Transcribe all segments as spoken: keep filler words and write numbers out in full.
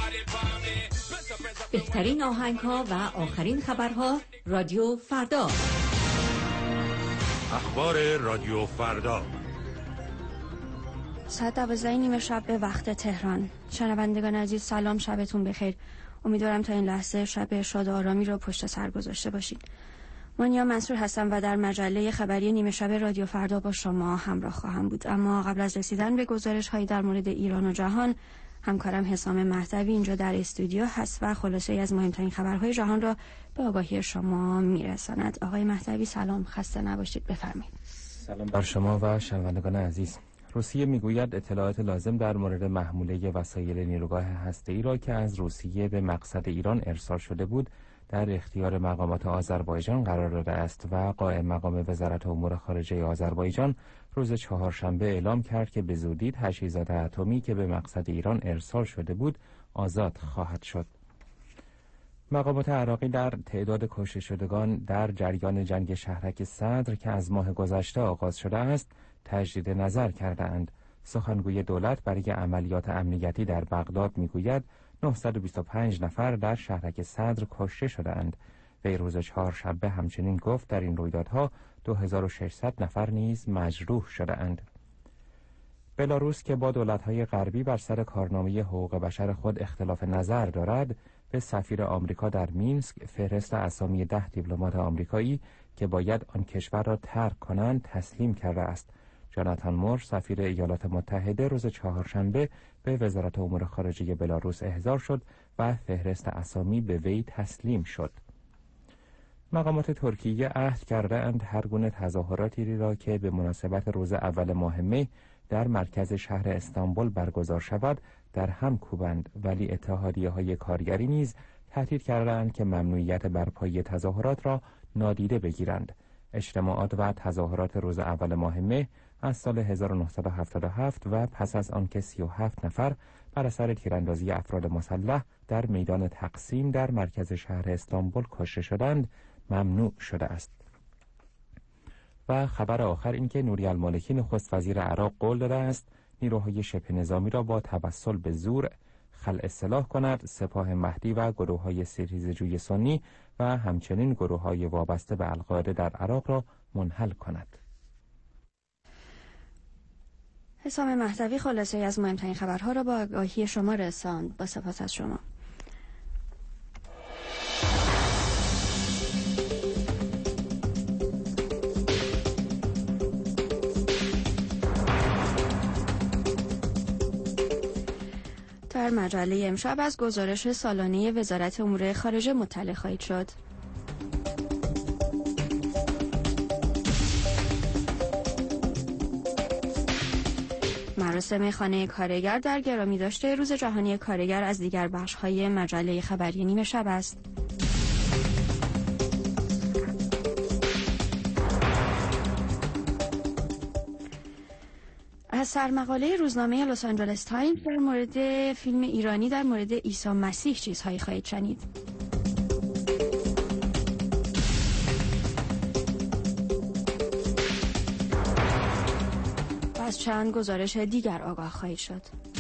بهترین آهنگ‌ها و آخرین خبرها رادیو فردا. اخبار رادیو فردا. ساعت دوازده نیمه شب به وقت تهران. شنوندگان عزیز سلام، شبتون بخیر. امیدوارم تا این لحظه شب شاد و آرامی را پشت سر گذاشته باشید. مانیا منصور هستم و در مجله خبری نیمه شب رادیو فردا با شما همراه خواهم بود. اما قبل از رسیدن به گزارش‌هایی در مورد ایران و جهان، همکارم حسام مهدوی اینجا در استودیو هست و خلاصه‌ای از مهمترین خبرهای جهان را به آگاهی شما میرساند. آقای مهدوی سلام، خسته نباشید، بفرمایید. سلام بر شما و شنوندگان عزیز. روسیه میگوید اطلاعات لازم در مورد محموله وسایل نیروگاه هسته‌ای را که از روسیه به مقصد ایران ارسال شده بود در اختیار مقامات آذربایجان قرار داده است و قائم مقام وزارت امور خارجه آذربایجان روز چهارشنبه اعلام کرد که به زودی تجهیزات اتمی که به مقصد ایران ارسال شده بود آزاد خواهد شد. مقامات عراقی در تعداد کشته شدگان در جریان جنگ شهرک صدر که از ماه گذشته آغاز شده است تجدید نظر کردند. سخنگوی دولت برای عملیات امنیتی در بغداد میگوید نهصد و بیست و پنج نفر در شهرک صدر کشته شدند. وی روز چهارشنبه همچنین گفت در این رویدادها دو هزار و ششصد نفر نیز مجروح شدند. بلاروس که با دولت‌های غربی بر سر کارنامه حقوق بشر خود اختلاف نظر دارد، به سفیر آمریکا در مینسک فهرست اسامی ده دیپلمات آمریکایی که باید آن کشور را ترک کنند تسلیم کرده است. جاناتان مور سفیر ایالات متحده روز چهارشنبه به وزارت امور خارجه بلاروس احضار شد و فهرست اسامی به وی تسلیم شد. مقامات ترکیه عهد کرده‌اند هر گونه تظاهراتی را که به مناسبت روز اول ماه می در مرکز شهر استانبول برگزار شود در هم کوبند، ولی اتحادیه‌های کارگری نیز تهدید کرده‌اند که ممنوعیت برپایی تظاهرات را نادیده بگیرند. اجتماعات و تظاهرات روز اول ماه می از سال هزار و نهصد و هفتاد و هفت و پس از آنکه سی و هفت نفر بر اثر تیراندازی افراد مسلح در میدان تقسیم در مرکز شهر استانبول کشته شدند ممنوع شده است. و خبر آخر این که نوری المالکی نخست وزیر عراق قول داده است نیروهای شبه نظامی را با توسل به زور خلع اصلاح کند، سپاه مهدی و گروه‌های سرریزجوی سنی و همچنین گروه‌های وابسته به القاعده در عراق را منحل کند. حسام مهدوی خلاصه از مهمترین خبرها را با آگاهی شما رساند. با سپاس از شما. در مجله امشب از گزارش سالانه وزارت امور خارجه مطلع خواهید شد. مراسم خانه کارگر در گرامی داشته روز جهانی کارگر از دیگر بخش‌های مجله خبری نیمه شب است. از سرمقاله روزنامه لس آنجلس تایمز در مورد فیلم ایرانی در مورد عیسی مسیح چیزهایی خواهید شنید. و از چند گزارش دیگر آگاه خواهید شد.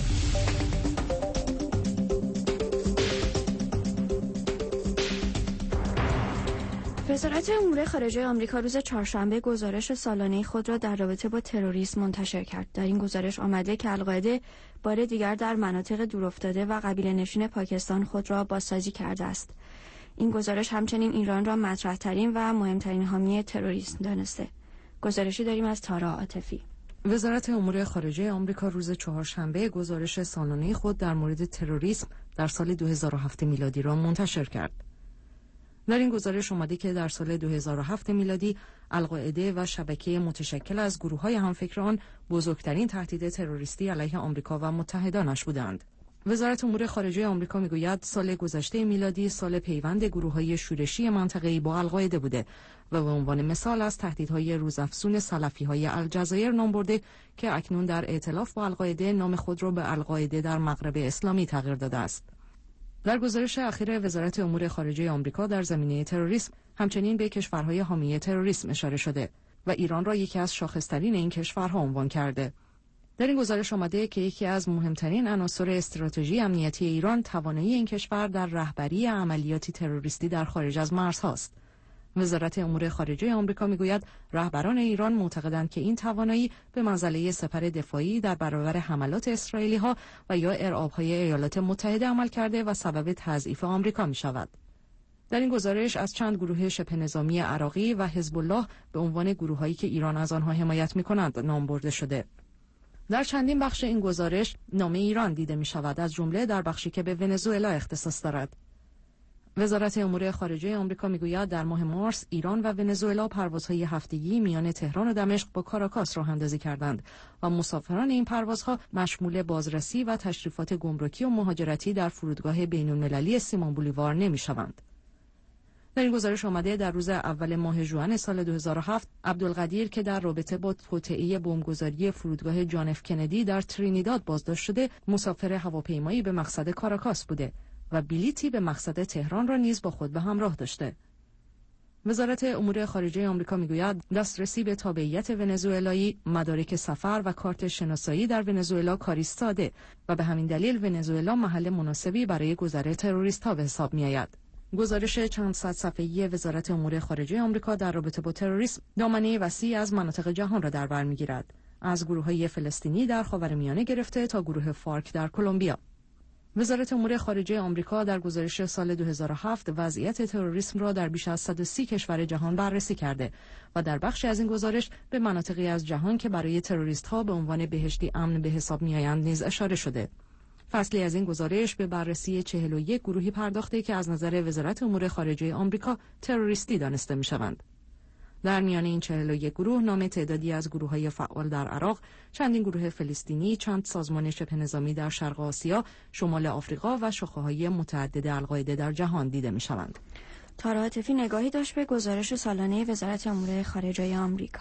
وزارت امور خارجه آمریکا روز چهارشنبه گزارش سالانه خود را در رابطه با تروریسم منتشر کرد. در این گزارش آمده که القاعده بار دیگر در مناطق دورافتاده و قبیله نشین پاکستان خود را بازسازی کرده است. این گزارش همچنین ایران را مطرح‌ترین و مهمترین حامی تروریسم دانسته. گزارشی داریم از تارا عاطفی. وزارت امور خارجه آمریکا روز چهارشنبه گزارش سالانه خود در مورد تروریسم در سال دو هزار و هفت میلادی را منتشر کرد. در این گزارش آمده که در سال دو هزار و هفت میلادی القاعده و شبکه متشکل از گروه‌های همفکر آن بزرگترین تهدید تروریستی علیه آمریکا و متحدانش بودند. وزارت امور خارجه آمریکا میگوید سال گذشته میلادی سال پیوند گروه‌های شورشی منطقه‌ای با القاعده بوده و به عنوان مثال از تهدیدهای روزافزون سلفی‌های الجزایر نام برده که اکنون در ائتلاف با القاعده نام خود را به القاعده در مغرب اسلامی تغییر داده است. در گزارش اخیر وزارت امور خارجه آمریکا در زمینه تروریسم همچنین به کشورهای حامی تروریسم اشاره شده و ایران را یکی از شاخص‌ترین این کشورها عنوان کرده. در این گزارش آمده که یکی از مهمترین عناصر استراتژی امنیتی ایران توانایی این کشور در رهبری عملیاتی تروریستی در خارج از مرزهاست. وزارت امور خارجه آمریکا میگوید رهبران ایران معتقدند که این توانایی به منزله سپر دفاعی در برابر حملات اسرائیلی ها و یا ارعاب‌های ایالات متحده عمل کرده و سبب تضعیف آمریکا می شود. در این گزارش از چند گروه شبه نظامی عراقی و حزب الله به عنوان گروهایی که ایران از آنها حمایت می‌کند نام برده شده. در چندین بخش این گزارش نام ایران دیده می شود، از جمله در بخشی که به ونزوئلا اختصاص دارد. وزارت امور خارجه آمریکا میگوید در ماه مارس ایران و ونزوئلا پروازهای هفتگی میان تهران و دمشق با کاراکاس راه اندازی کردند و مسافران این پروازها مشمول بازرسی و تشریفات گمرکی و مهاجرتی در فرودگاه بین‌المللی سیمون بولیوار نمی‌شوند. در این گزارش آمده در روز اول ماه ژوئن سال دو هزار و هفت عبدالقدیر که در رابطه با توطئه بمبگذاری فرودگاه جان اف کندی در ترینیداد بازداشت شده، مسافر هواپیمایی به مقصد کاراکاس بوده و بلیطی به مقصد تهران را نیز با خود به همراه داشته. وزارت امور خارجه آمریکا میگوید دسترسی به تابعیت ونزوئلایی، مدارک سفر و کارت شناسایی در ونزوئلا کاری ساده و به همین دلیل ونزوئلا محل مناسبی برای گذر تروریست‌ها به حساب می‌آید. گزارش چند صد صفحه‌ای وزارت امور خارجه آمریکا در رابطه با تروریسم دامنه وسیعی از مناطق جهان را در بر می‌گیرد، از گروه‌های فلسطینی در خاورمیانه گرفته تا گروه فارک در کلمبیا. وزارت امور خارجه آمریکا در گزارش سال دو هزار و هفت وضعیت تروریسم را در بیش از صد و سی کشور جهان بررسی کرده و در بخشی از این گزارش به مناطقی از جهان که برای تروریست‌ها به عنوان بهشتی امن به حساب می‌آیند نیز اشاره شده. فصلی از این گزارش به بررسی چهل و یک گروهی پرداخته که از نظر وزارت امور خارجه آمریکا تروریستی دانسته می‌شوند. در میان این چهل و یک گروه نام تعدادی از گروه‌های فعال در عراق، چندین گروه فلسطینی، چند سازمان شبه نظامی در شرق آسیا، شمال آفریقا و شاخه‌های متعدد القاعده در جهان دیده می‌شوند. تارا عاطفی نگاهی داشت به گزارش سالانه وزارت امور خارجه آمریکا.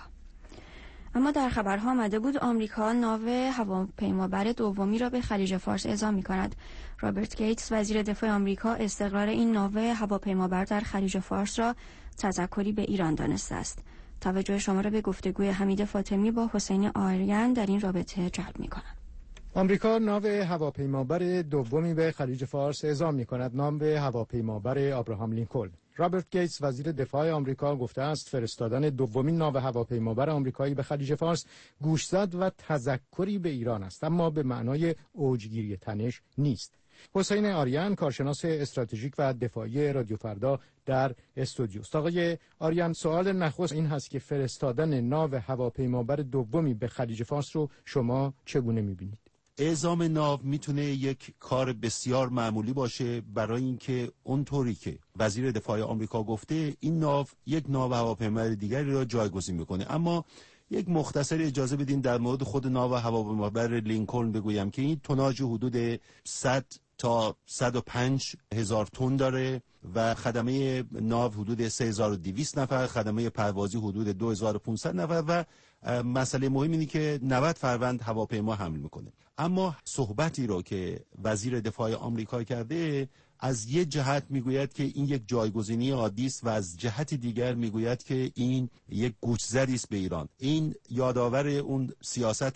اما در خبرها آمده بود آمریکا ناو هواپیمابر دومی را به خلیج فارس اعزام می‌کند. رابرت گیتس وزیر دفاع آمریکا استقرار این ناو هواپیمابر در خلیج فارس را تذکری به ایران دانسته است. توجه شما را به گفتگوی حمید فاطمی با حسین آریان در این رابطه جلب می‌کنم. آمریکا ناو هواپیمابر دومی به خلیج فارس اعزام می‌کند، نام هواپیمابر آبراهام لینکلن. رابرت گیتس وزیر دفاع آمریکا گفته است فرستادن دومین ناو هواپیمابر آمریکایی به خلیج فارس گوشزد و تذکری به ایران است، اما به معنای اوجگیری تنش نیست. حسین آریان کارشناس استراتژیک و دفاعی رادیو فردا در استودیوست. آقای آریان، سوال نخست این هست که فرستادن ناو هواپیمابر دومی به خلیج فارس رو شما چگونه می‌بینید؟ اعزام ناو میتونه یک کار بسیار معمولی باشه، برای اینکه اونطوری که وزیر دفاع آمریکا گفته این ناو یک ناو هواپیمابر دیگری را جایگزین میکنه. اما یک مختصر اجازه بدین در مورد خود ناو هواپیمابر لینکلن بگویم که این توناژ حدود صد تا صد و پنج هزار تن داره و خدمه ناو حدود سه هزار و دویست نفر، خدمه پروازی حدود دو هزار و پانصد نفر و مسئله مهم اینه که نود فروند هواپیما حمل میکنه. اما صحبتی رو که وزیر دفاع آمریکا کرده از یه جهت میگوید که این یک جایگزینی عادی است و از جهت دیگر میگوید که این یک گوشزدی است به ایران. این یادآور اون سیاست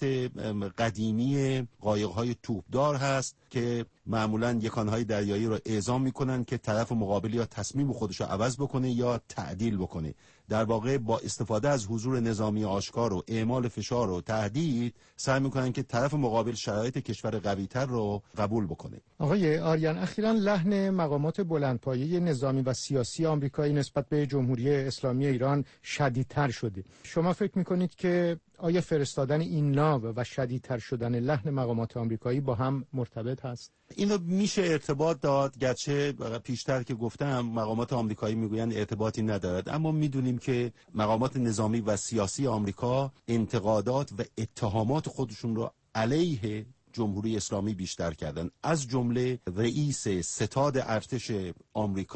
قدیمی قایق‌های توپدار هست که معمولاً یکانهای دریایی رو اعزام میکنن که طرف مقابل یا تصمیم خودش رو عوض بکنه یا تعدیل بکنه. در واقع با استفاده از حضور نظامی آشکار و اعمال فشار و تهدید سعی میکنن که طرف مقابل شرایط کشور قوی‌تر رو قبول بکنه. آقای آریان، اخیراً لحن مقامات بلندپایه نظامی و سیاسی آمریکایی نسبت به جمهوری اسلامی ایران شدیدتر شده. شما فکر میکنید که آیا فرستادن این ناو و شدیدتر شدن لحن مقامات آمریکایی با هم مرتبط هست؟ اینو میشه ارتباط داد، گرچه پیشتر که گفتم مقامات آمریکایی میگویند ارتباطی ندارد، اما میدونیم که مقامات نظامی و سیاسی آمریکا انتقادات و اتهامات خودشون رو علیه جمهوری اسلامی بیشتر کردن. از جمله رئیس ستاد ارتش آمریکا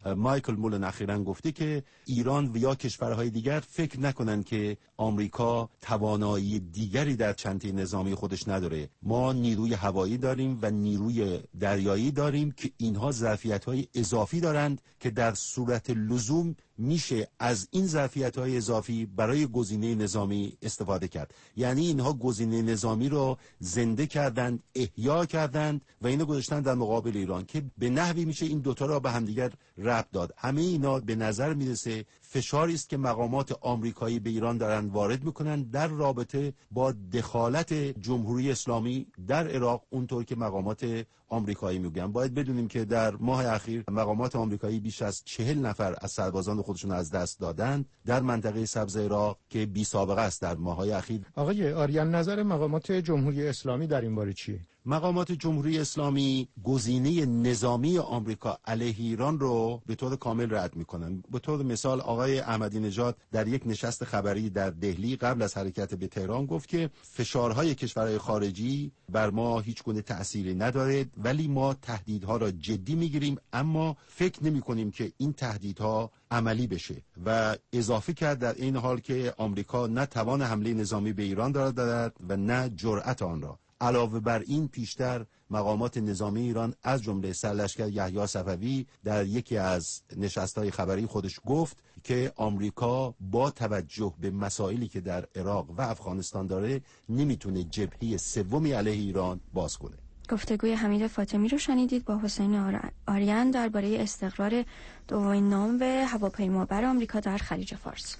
مایکل مولن اخیراً گفته که ایران و یا کشورهای دیگر فکر نکنن که آمریکا توانایی دیگری در چنته نظامی خودش نداره. ما نیروی هوایی داریم و نیروی دریایی داریم که اینها ظرفیت‌های اضافی دارند که در صورت لزوم میشه از این ظرفیت‌های اضافی برای گزینه نظامی استفاده کرد. یعنی اینها گزینه نظامی رو زنده کردند، احیا کردند و اینو گذاشتن در مقابل ایران که به نحوی میشه این دوتا را به همدیگر ربط داد. همه اینا به نظر میرسه فشاری است که مقامات آمریکایی به ایران دارن وارد میکنن در رابطه با دخالت جمهوری اسلامی در عراق، اونطور که مقامات آمریکایی میگن. باید بدونیم که در ماه اخیر مقامات آمریکایی بیش از چهل نفر از سربازان خودشون از دست دادند در منطقه سبز عراق که بی سابقه است در ماه‌های اخیر. آقای آریان، نظر مقامات جمهوری اسلامی در این باره چیه؟ مقامات جمهوری اسلامی گزینه نظامی آمریکا علیه ایران رو به طور کامل رد میکنن. به طور مثال آقای احمدی نژاد در یک نشست خبری در دهلی قبل از حرکت به تهران گفت که فشارهای کشورهای خارجی بر ما هیچ گونه تأثیری نداره، ولی ما تهدیدها را جدی میگیریم، اما فکر نمی کنیم که این تهدیدها عملی بشه. و اضافه کرد در این حال که آمریکا نه توان حمله نظامی به ایران دارد و نه جرأت آن را. علاوه بر این پیشتر مقامات نظامی ایران از جمله سرلشکر یحیی صفوی در یکی از نشست‌های خبری خودش گفت که آمریکا با توجه به مسائلی که در عراق و افغانستان داره نمیتونه جبهه سومی علیه ایران باز کنه. گفتگوی حمید فاطمی رو شنیدید با حسین آریان درباره استقرار دومین نام هواپیمابر آمریکا در خلیج فارس.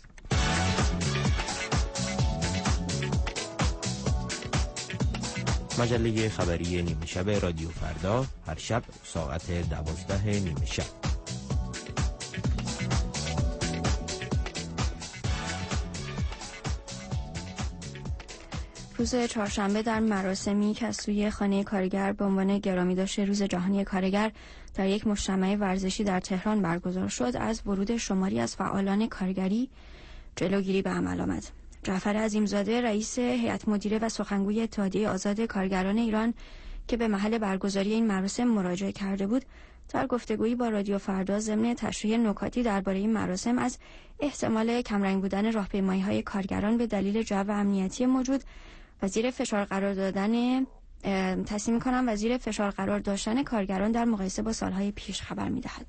مجله خبری نیمه شب رادیو فردا هر شب ساعت دوازده نیمه شب. روز چهارشنبه در مراسمی که از سوی خانه کارگر به عنوان گرامی داشته روز جهانی کارگر در یک مجتمع ورزشی در تهران برگزار شد، از ورود شماری از فعالان کارگری جلوگیری به عمل آمد. جعفر عظیمزاده رئیس هیئت مدیره و سخنگوی اتحادیه آزاد کارگران ایران که به محل برگزاری این مراسم مراجعه کرده بود، در گفتگویی با رادیو فردا ضمن تشریح نکاتی درباره این مراسم از احتمال کمرنگ بودن راهپیمایی‌های کارگران به دلیل جو امنیتی موجود و زیر فشار قرار دادن تصمیم می‌کنم وزیر فشار قرار داشتن کارگران در مقایسه با سالهای پیش خبر می‌دهد.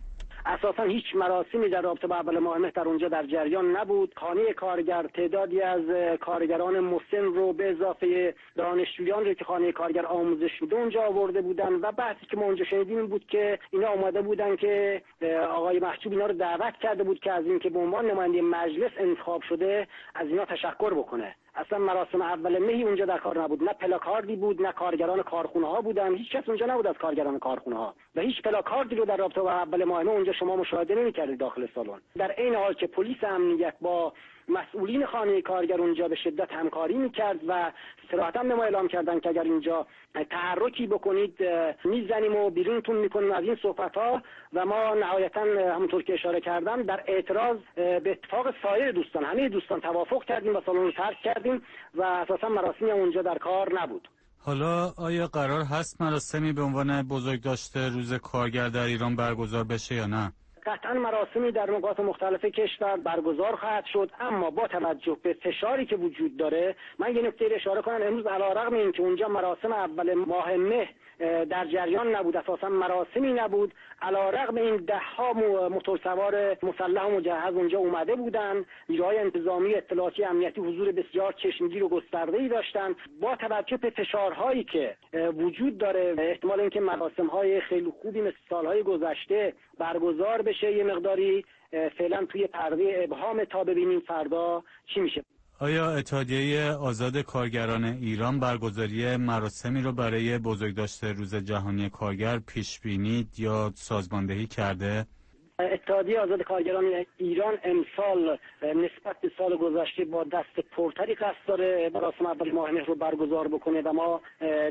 اساسا هیچ مراسمی در رابطه با اول ماه مه در اونجا در جریان نبود. خانه کارگر تعدادی از کارگران مسن رو به اضافه دانشجویان رو که خانه کارگر آموزش میده اونجا آورده بودن و بحثی که ما اونجا شنیدیم بود که اینا آماده بودن که آقای محجوب اینا رو دعوت کرده بود که از اینکه به عنوان نماینده مجلس انتخاب شده از اینا تشکر بکنه. اصلا مراسم اول مهی اونجا در کار نبود، نه پلاکاردی بود، نه کارگران کارخونه ها بودن، هیچ کس اونجا نبود از کارگران کارخونه ها و هیچ پلاکاردی رو در رابطه با اول ماه مه اونجا شما مشاهده نمی‌کردید داخل سالن. در عین حال که پلیس امنیت با مسئولین خانه کارگر اونجا به شدت همکاری میکرد و صراحتاً به ما اعلام کردن که اگر اینجا تحرکی بکنید میزنیم و بیرونتون میکنیم از این صحبت‌ها و ما نهایتاً همونطور که اشاره کردم در اعتراض به اتفاق سایر دوستان همه دوستان توافق کردیم و سالن رو ترک کردیم و اساساً مراسمی اونجا در کار نبود. حالا آیا قرار هست مراسمی به عنوان بزرگداشت روز کارگر در ایران برگزار بشه یا نه؟ قطعا مراسمی در نقاط مختلف کشور برگزار خواهد شد، اما با توجه به فشاری که وجود داره من یه نکته اشاره کنم. امروز علیرغم اینکه اونجا مراسم اول ماه مه در جریان نبود، اساسا مراسمی نبود، علیرغم این ده ها موتورسوار مسلح و مجهز اونجا اومده بودن، نیروهای انتظامی اطلاعاتی امنیتی حضور بسیار چشمگیر و گسترده‌ای داشتن. با توجه به فشارهایی که وجود داره احتمال اینکه مراسم‌های خیلی خوبی مثل سالهای گذشته برگزار بشه یه مقداری فعلا توی پرده ابهام تا ببینیم فردا چی میشه. آیا اتحادیه آزاد کارگران ایران برگزاری مراسمی رو برای بزرگداشت روز جهانی کارگر پیش بینی یا سازماندهی کرده؟ اتحادیه آزاد کارگران ایران امسال نسبت به سال گذشته با دست پرتری قصد داره مراسم اول ماه مه رو برگزار بکنه و ما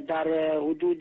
در حدود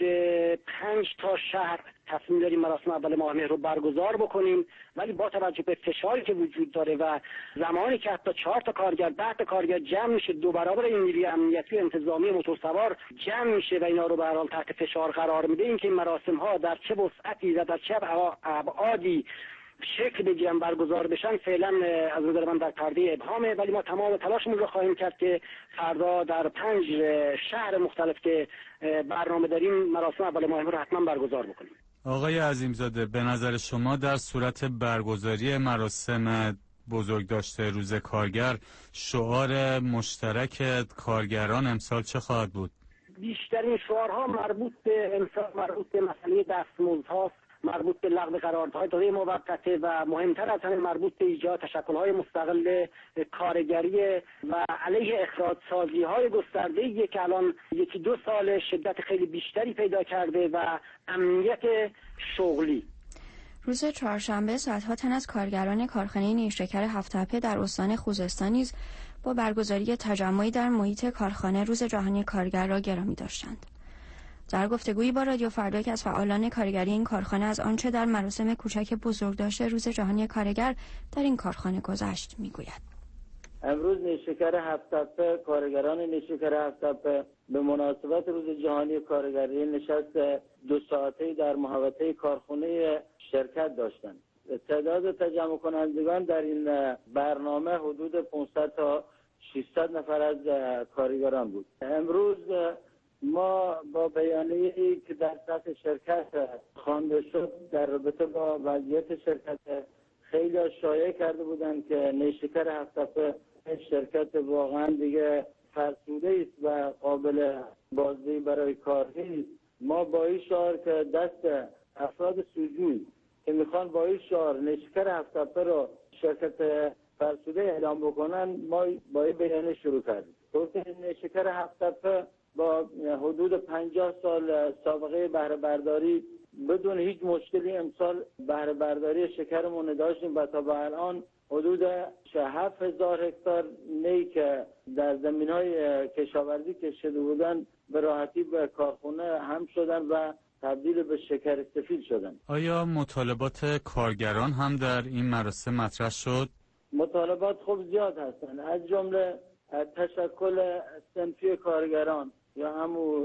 پنج تا شهر تصمیم داریم مراسم اول ماه مه رو برگزار بکنیم، ولی با توجه به فشاری که وجود داره و زمانی که حتی چهار تا کارگر ده تا کارگر جمع میشه، دو برابر این نیروی امنیتی و انتظامی موتورسوار جمع میشه و اینا رو به هر حال تحت فشار قرار میده، اینکه این مراسم ها در چه وسعتی و در چه ابعادی شکل بگیرن برگزار بشن فعلا از نظر من در پرده ابهامه، ولی ما تمام تلاشمون رو خواهیم کرد که فردا در پنج شهر مختلف که برنامه داریم مراسم اول ماه رو حتما برگزار بکنیم. آقای عظیمزاده، به نظر شما در صورت برگزاری مراسم بزرگداشت روز کارگر شعار مشترک کارگران امسال چه خواهد بود؟ بیشترین شعارها مربوط به امسال مربوط به مسئله دستمزدهاست، مربوط به لغو قراردادهای دوره موقته و مهمتر از همه مربوط به ایجاد تشکل‌های مستقل کارگری و علیه اخراج‌سازی‌های گسترده‌ای که الان یکی دو سال شدت خیلی بیشتری پیدا کرده و امنیت شغلی. روز چهارشنبه صدها تن از کارگران کارخانه نیشکر هفت‌تپه در استان خوزستان نیز با برگزاری تجمعی در محیط کارخانه روز جهانی کارگر را گرامی داشتند. در گفتگویی با رادیو فردا که از فعالان کارگری این کارخانه از آنچه در مراسم کوچک بزرگداشت روز جهانی کارگر در این کارخانه گذشت میگوید. امروز نیشکر هفت‌تپه، کارگران نیشکر هفت‌تپه به مناسبت روز جهانی کارگری نشست دو ساعته‌ای در محوطه کارخانه شرکت داشتند. تعداد تجمع کنندگان در این برنامه حدود پانصد تا ششصد نفر از کارگران بود. امروز ما با بیانیه‌ای که در سطح شرکت خوانده شد در رابطه با وضعیت شرکت خیلی شایعه کرده بودند که نیشکر هفت‌تپه شرکت واقعا دیگه فرسوده است و قابل بازدهی برای کار نیست. ما با این شعار که دست افراد سوجوی که میخوان با این شعار نیشکر هفت‌تپه رو شرکت فرسوده اعلام بکنن، ما با این بیانیه شروع کردیم. گفتیم نیشکر هفت‌تپه با حدود پنجاه سال سابقه بهره برداری بدون هیچ مشکلی امسال بهره برداری شکرمون داشتیم و تا به الان حدود هفت هزار هکتار نی که در زمین‌های کشاورزی کشیده بودن به راحتی به کارخونه هم شدن و تبدیل به شکر سفید شدن. آیا مطالبات کارگران هم در این مراسم مطرح شد؟ مطالبات خوب زیاد هستند، از جمله تشکل صنفی کارگران یا همون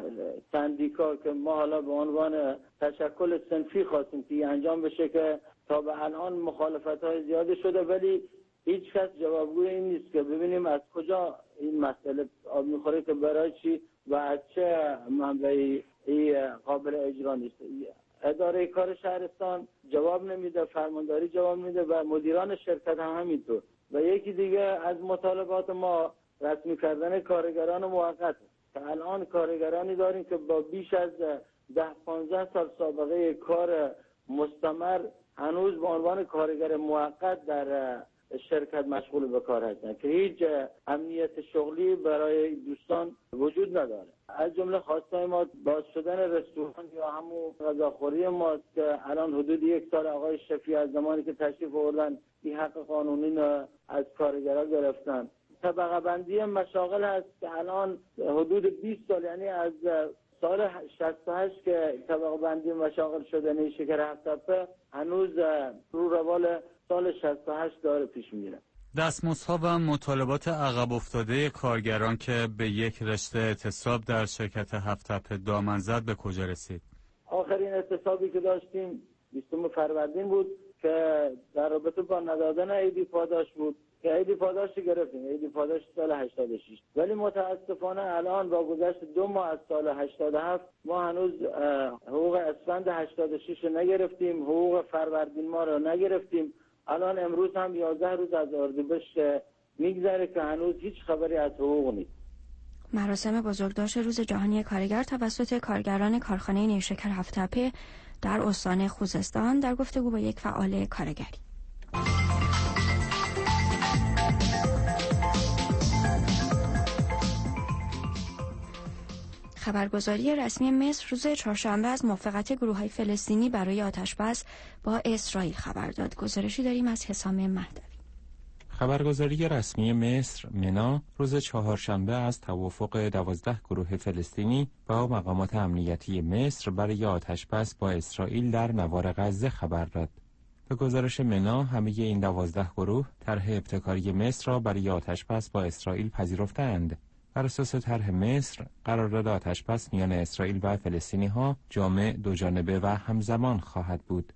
سندیکا که ما حالا به عنوان تشکل صنفی خواستیم که انجام بشه که تا به الان مخالفت‌های زیاده شده، ولی هیچ کس جوابگوی این نیست که ببینیم از کجا این مسئله آب میخوره که برای چی و از چه منبعی قابل اجرا نیست. اداره کار شهرستان جواب نمیده، فرمانداری جواب نمیده و مدیران شرکت هم همینطور. و یکی دیگه از مطالبات ما رسمی کردن کارگران موقت. الان کارگرانی داریم که با بیش از ده پانزده سال سابقه کار مستمر هنوز به عنوان کارگر موقت در شرکت مشغول به کار هستن که هیچ امنیت شغلی برای دوستان وجود نداره. از جمله خواستای ما باز شدن رستوران یا همون غذاخوری ماست که الان حدود یک سال آقای شفیع از زمانی که تشریف آوردن این حق قانونی رو از کارگرها گرفتن. طبقه بندی مشاغل هست که الان حدود بیست سال، یعنی از سال شصت و هشت که طبقه بندی مشاغل شده نیشکر هفت‌تپه هنوز رو روال سال شصت و هشت داره پیش میره. دستمزدها و مطالبات عقب افتاده کارگران که به یک رشته اعتصاب در شرکت هفت‌تپه دامن زد به کجا رسید؟ آخرین اعتصابی که داشتیم بیستم فروردین بود که در رابطه با ندادن عیدی پاداش بود که عیدی پاداش گرفتیم، عیدی پاداش سال هشتاد و شش، ولی متاسفانه الان با گذشت دو ماه از سال هشتاد و هفت ما هنوز حقوق اسفند هشتاد و شش رو نگرفتیم، حقوق فروردین ما رو نگرفتیم. الان امروز هم یازده روز از اردیبهشت میگذره که هنوز هیچ خبری از حقوق نیست. مراسم بزرگداشت روز جهانی کارگر توسط کارگران کارخانه نیشکر هفت‌تپه در استان خوزستان در گفتگو با یک فعال کارگری. خبرگزاری رسمی مصر روز چهارشنبه از موافقت گروه‌های فلسطینی برای آتش‌بس با اسرائیل خبر داد. گزارشی داریم از حسام مهدوی. خبرگزاری رسمی مصر منا روز چهارشنبه از توافق دوازده گروه فلسطینی با مقامات امنیتی مصر برای آتش‌بس با اسرائیل در نوار غزه خبر داد. به گزارش منا همه این دوازده گروه طرح ابتکاری مصر را برای آتش‌بس با اسرائیل پذیرفتند. بر اساس طرح مصر، قرارداد آتش‌بس میان اسرائیل و فلسطینی‌ها جامع، دوجانبه و همزمان خواهد بود.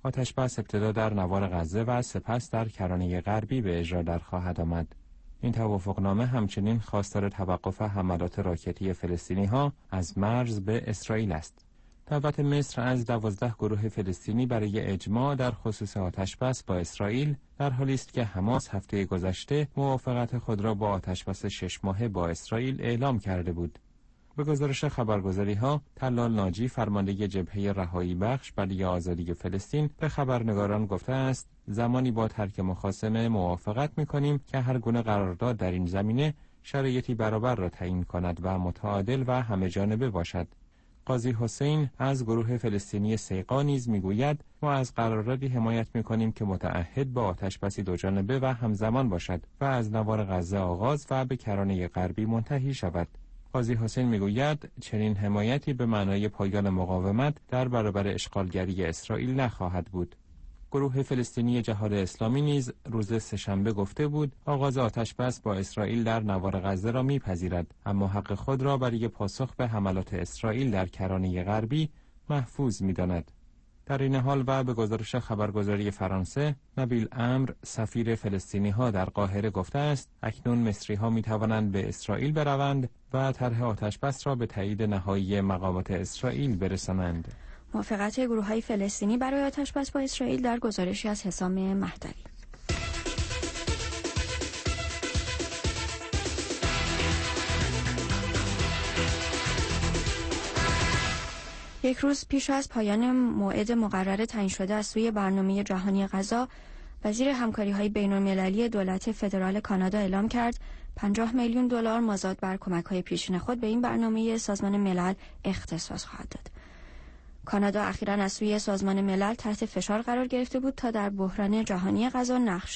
آتش‌بس ابتدا در نوار غزه و سپس در کرانه غربی به اجرا در خواهد آمد. این توافقنامه همچنین خواستار توقف حملات راکتی فلسطینی‌ها از مرز به اسرائیل است. دعوت مصر از دوازده گروه فلسطینی برای اجماع در خصوص آتش‌بس با اسرائیل در حالی است که حماس هفته گذشته موافقت خود را با آتش‌بس شش ماهه با اسرائیل اعلام کرده بود. به گزارش خبرگزاری‌ها، طلال ناجی فرمانده جبهه رهایی بخش برای آزادی فلسطین به خبرنگاران گفته است زمانی با ترک مخاصمه موافقت می‌کنیم که هر گونه قرارداد در این زمینه شرایطی برابر را تعیین کند و متعادل و همه‌جانبه باشد. قاضی حسین از گروه فلسطینی سیقا نیز میگوید ما از قراردادی حمایت می‌کنیم که متعهد با آتش‌بسی دوجانبه و همزمان باشد و از نوار غزه آغاز و به کرانه غربی منتهی شود. قاضی حسین میگوید چنین حمایتی به معنای پایان مقاومت در برابر اشغالگری اسرائیل نخواهد بود. گروه فلسطینی جهاد اسلامی نیز روز سه‌شنبه گفته بود آغاز آتش‌بس با اسرائیل در نوار غزه را میپذیرد، اما حق خود را برای پاسخ به حملات اسرائیل در کرانه غربی محفوظ می‌داند. در این حال و به گزارش خبرگزاری فرانسه، نبیل امر سفیر فلسطینی‌ها در قاهره گفته است اکنون مصری‌ها می‌توانند به اسرائیل بروند و طرح آتش‌بس را به تایید نهایی مقامات اسرائیل برسانند. موافقت گروه‌های فلسطینی برای آتش‌بس با اسرائیل در گزارشی از حسام مهدوی. یک روز پیش از پایان موعد مقرر تعیین شده از سوی برنامه جهانی غذا، وزیر همکاری‌های بین‌المللی دولت فدرال کانادا اعلام کرد پنجاه میلیون دلار مازاد بر کمک‌های پیشین خود به این برنامه سازمان ملل اختصاص خواهد داد. کانادا اخیراً از سوی سازمان ملل تحت فشار قرار گرفته بود تا در بحران جهانی غذا نقش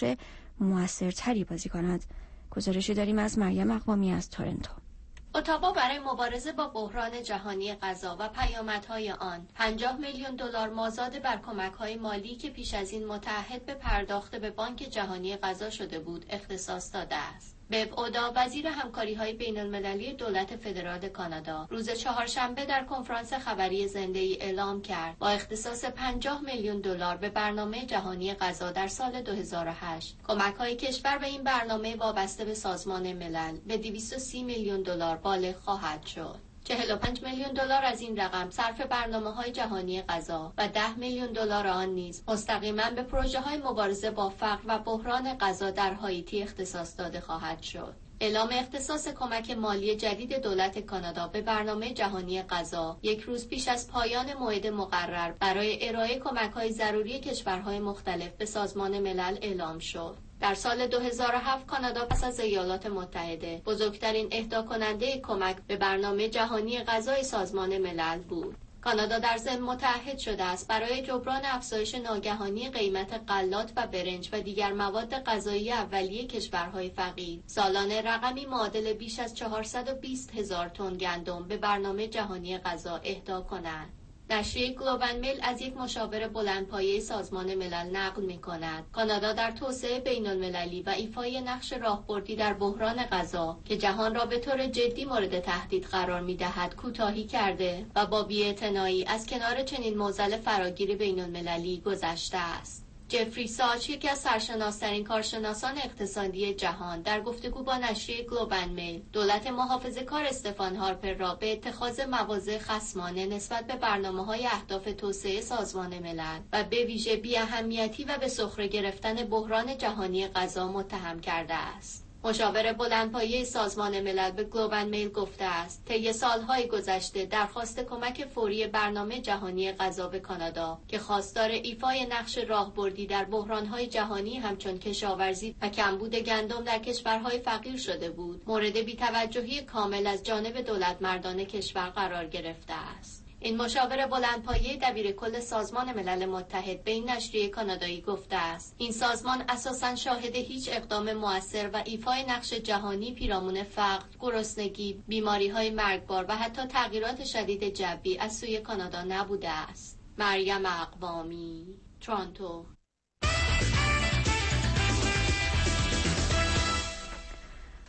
موثرتری بازی کند. گزارشی داریم از مریم اقوامی از تورنتو. اتاوا برای مبارزه با بحران جهانی غذا و پیامدهای آن پنجاه میلیون دلار مازاد بر کمک‌های مالی که پیش از این متعهد به پرداخت به بانک جهانی غذا شده بود اختصاص داده است. بب اودا وزیر همکاری‌های بین‌المللی دولت فدرال کانادا روز چهارشنبه در کنفرانس خبری زنده‌ای اعلام کرد با اختصاص پنجاه میلیون دلار به برنامه جهانی غذا در سال دو هزار و هشت کمک‌های کشور به این برنامه وابسته به سازمان ملل به دویست و سی میلیون دلار بالغ خواهد شد. چهل و پنج میلیون دلار از این رقم صرف برنامه‌های جهانی غذا و ده میلیون دلار آن نیز مستقیما به پروژه‌های مبارزه با فقر و بحران غذا در هایتی اختصاص داده خواهد شد. اعلام اختصاص کمک مالی جدید دولت کانادا به برنامه جهانی غذا یک روز پیش از پایان موعد مقرر برای ارائه کمک‌های ضروری کشورهای مختلف به سازمان ملل اعلام شد. در سال دو هزار و هفت کانادا پس از ایالات متحده بزرگترین اهدا کننده کمک به برنامه جهانی غذای سازمان ملل بود. کانادا در ضمن متعهد شده است برای جبران افزایش ناگهانی قیمت غلات و برنج و دیگر مواد غذایی اولیه کشورهای فقیر سالانه رقمی معادل بیش از چهارصد و بیست هزار تن گندم به برنامه جهانی غذا اهدا کنند. نشریه گلوبال میل از یک مشاور بلندپایه سازمان ملل نقل می‌کند کانادا در توسعه بین‌المللی و ایفای نقش راهبردی در بحران غذا که جهان را به طور جدی مورد تهدید قرار می‌دهد کوتاهی کرده و با بی‌اعتنایی از کنار چنین معضل فراگیر بین‌المللی گذشته است. جفری ساچ، یکی از سرشناس‌ترین کارشناسان اقتصادی جهان، در گفتگو با نشریه گلوبال میل دولت محافظه‌کار استفان هارپر را به اتخاذ مواضع خصمانه نسبت به برنامه‌های اهداف توسعه سازمان ملل و به ویژه بی‌اهمیتی و به سخره گرفتن بحران جهانی غذا متهم کرده است. مشاور بلندپایه سازمان ملل به گلوبال میل گفته است طی سالهای گذشته درخواست کمک فوری برنامه جهانی غذا به کانادا که خواستار ایفای نقش راهبردی در بحرانهای جهانی همچون کشاورزی و کمبود گندم در کشورهای فقیر شده بود مورد بی‌توجهی کامل از جانب دولت مردان کشور قرار گرفته است. این مشاور بلندپایه دبیرکل سازمان ملل متحد به این نشریه کانادایی گفته است این سازمان اساساً شاهد هیچ اقدام مؤثر و ایفای نقش جهانی پیرامون فقر، گرسنگی، بیماری‌های مرگبار و حتی تغییرات شدید جوی از سوی کانادا نبوده است. مریم اقوامی، تورنتو.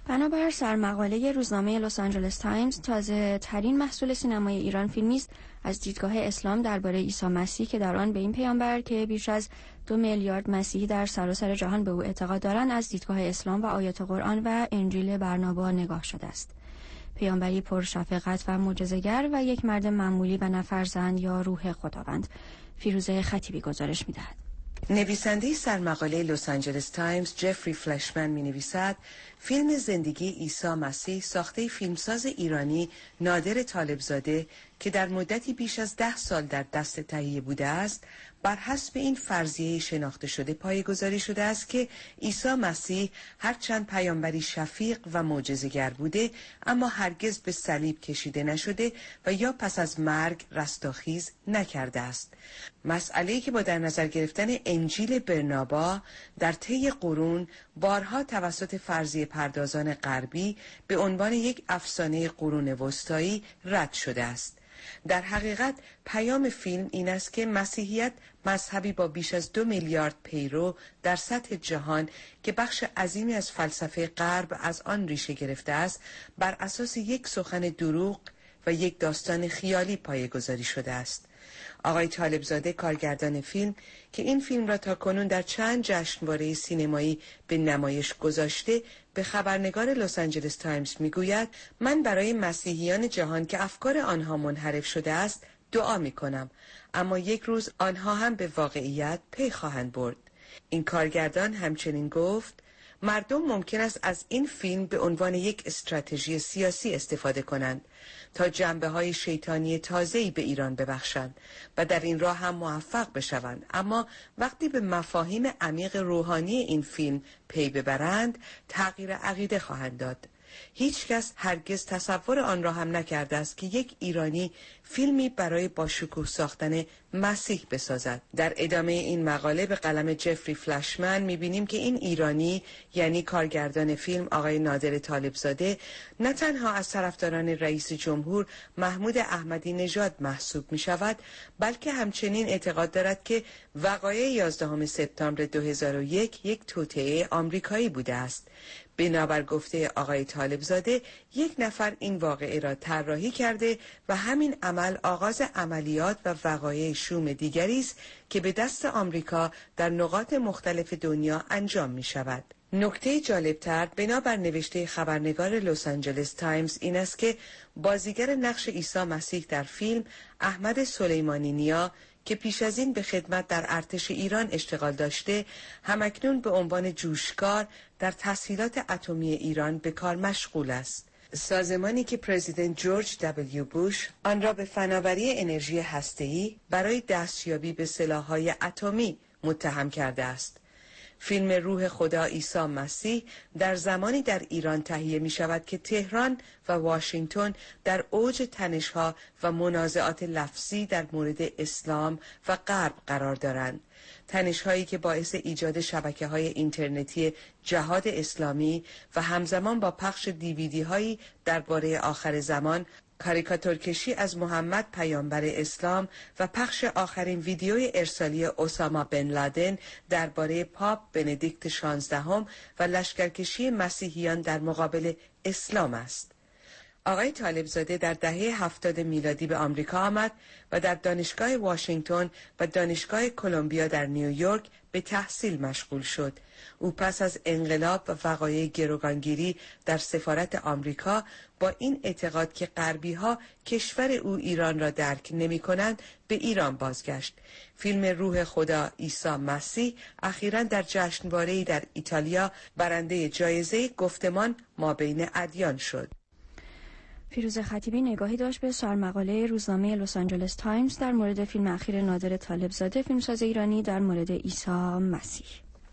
بنابر سرمقاله روزنامه لس آنجلس تایمز، تازه ترین محصول سینمای ایران فیلمی است از دیدگاه اسلام درباره عیسی مسیح که در آن به این پیامبر که بیش از دو میلیارد مسیحی در سراسر جهان به او اعتقاد دارند از دیدگاه اسلام و آیات قرآن و انجیل برنابا نگاه شده است. پیامبری پر شفقت و معجزه‌گر و یک مرد معمولی و نه فرزند یا روح خداوند. فیروزه خطیبی گزارش می‌دهد. نویسنده سرمقاله لس آنجلس تایمز جفری فلشمن می نویسد فیلم زندگی عیسی مسیح ساخته فیلمساز ایرانی نادر طالبزاده که در مدتی بیش از ده سال در دست تهیه بوده است، بر حسب این فرضیه شناخته شده پایه‌گذاری شده است که عیسی مسیح هرچند پیامبری شفیق و معجزه‌گر بوده، اما هرگز به صلیب کشیده نشده و یا پس از مرگ رستاخیز نکرده است. مسئله‌ای که با در نظر گرفتن انجیل برنابا در طی قرون بارها توسط فرضیه پردازان غربی به عنوان یک افسانه قرون وسطایی رد شده است. در حقیقت پیام فیلم این است که مسیحیت مذهبی با بیش از دو میلیارد پیرو در سطح جهان که بخش عظیمی از فلسفه غرب از آن ریشه گرفته است، بر اساس یک سخن دروغ و یک داستان خیالی پایه‌گذاری شده است. آقای طالبزاده کارگردان فیلم که این فیلم را تاکنون در چند جشنواره سینمایی به نمایش گذاشته، به خبرنگار لس آنجلس تایمز میگوید من برای مسیحیان جهان که افکار آنها منحرف شده است دعا میکنم، اما یک روز آنها هم به واقعیت پی خواهند برد. این کارگردان همچنین گفت مردم ممکن است از این فیلم به عنوان یک استراتژی سیاسی استفاده کنند تا جنبه‌های شیطانی تازه‌ای به ایران ببخشند و در این راه هم موفق بشوند، اما وقتی به مفاهیم عمیق روحانی این فیلم پی ببرند تغییر عقیده خواهند داد. هیچ کس هرگز تصور آن را هم نکرده است که یک ایرانی فیلمی برای باشکوه ساختن مسیح بسازد. در ادامه این مقاله به قلم جفری فلشمن می‌بینیم که این ایرانی، یعنی کارگردان فیلم آقای نادر طالبزاده، نه تنها از طرفداران رئیس جمهور محمود احمدی نژاد محسوب می‌شود، بلکه همچنین اعتقاد دارد که وقایع یازدهم سپتامبر دو هزار و یک یک توطئه آمریکایی بوده است. بنابر گفته آقای طالبزاده، یک نفر این واقعه را طراحی کرده و همین عمل آغاز عملیات و وقایع شوم دیگری است که به دست آمریکا در نقاط مختلف دنیا انجام می شود. نکته جالبتر بنابر نوشته خبرنگار لس آنجلس تایمز این است که بازیگر نقش عیسی مسیح در فیلم احمد سلیمانی نیا که پیش از این به خدمت در ارتش ایران اشتغال داشته، همکنون به عنوان جوشکار در تسهیلات اتمی ایران به کار مشغول است. سازمانی که پرزیدنت جورج دبلیو بوش آن را به فناوری انرژی هسته‌ای برای دستیابی به سلاح‌های اتمی متهم کرده است. فیلم روح خدا عیسی مسیح در زمانی در ایران تهیه می شود که تهران و واشنگتن در اوج تنش‌ها و منازعات لفظی در مورد اسلام و غرب قرار دارند. تنش‌هایی که باعث ایجاد شبکه‌های اینترنتی جهاد اسلامی و همزمان با پخش دیویدی‌هایی درباره آخر زمان، کاریکاتورکشی از محمد پیامبر اسلام و پخش آخرین ویدیوی ارسالی اسامه بن لادن درباره پاپ بندیکت شانزدهم و لشکرکشی مسیحیان در مقابل اسلام است. آقای طالبزاده در دهه هفتاد میلادی به آمریکا آمد و در دانشگاه واشنگتن و دانشگاه کلمبیا در نیویورک به تحصیل مشغول شد. او پس از انقلاب و وقایع گروگانگیری در سفارت آمریکا با این اعتقاد که غربی‌ها کشور او ایران را درک نمی‌کنند به ایران بازگشت. فیلم روح خدا عیسی مسیح اخیراً در جشنواره‌ای در ایتالیا برنده جایزه گفتمان مابین ادیان شد. فیروزه خطیبی نگاهی داشت به سرمقاله روزنامه لس آنجلس تایمز در مورد فیلم اخیر نادر طالبزاده، فیلمساز ایرانی، در مورد عیسی مسیح.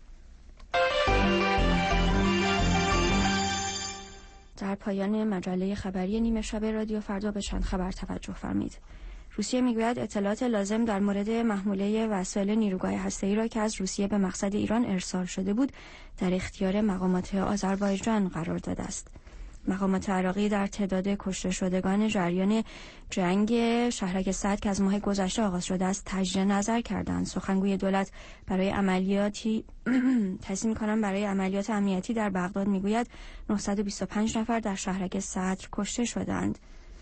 در پایان مجله خبری نیمه شب رادیو فردا به چند خبر توجه فرمایید. روسیه میگوید اطلاعات لازم در مورد محموله وسایل نیروگاه هسته‌ای را که از روسیه به مقصد ایران ارسال شده بود در اختیار مقامات آذربایجان قرار داده است. مقامات عراقی در تعداد کشته شدگان جریان جنگ شهرک صد که از ماه گذشته آغاز شده است تجدید نظر کردند. سخنگوی دولت برای عملیاتی تصمیم می‌کنم برای عملیات امنیتی در بغداد میگوید نهصد و بیست و پنج نفر در شهرک صدر کشته شدند.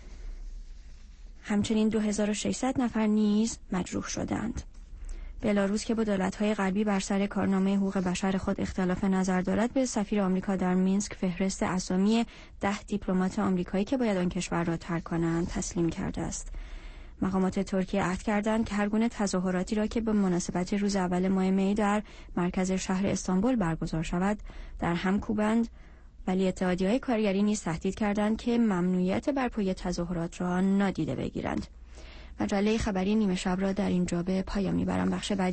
همچنین دو هزار و ششصد نفر نیز مجروح شدند. بلاروس که با دولت‌های غربی بر سر کارنامه حقوق بشر خود اختلاف نظر دارد، به سفیر آمریکا در مینسک فهرست اسامی ده دیپلمات آمریکایی که باید آن کشور را ترک کنند تسلیم کرده است. مقامات ترکیه عهد کردند که هر گونه تظاهراتی را که به مناسبت روز اول ماه می در مرکز شهر استانبول برگزار شود در هم کوبند، ولی اتحادیه‌های کارگری نیز تهدید کردند که ممنوعیت برپایی تظاهرات را نادیده بگیرند. مجله خبری نیمه شب را در اینجا به پایان میبرم. بخش بعدی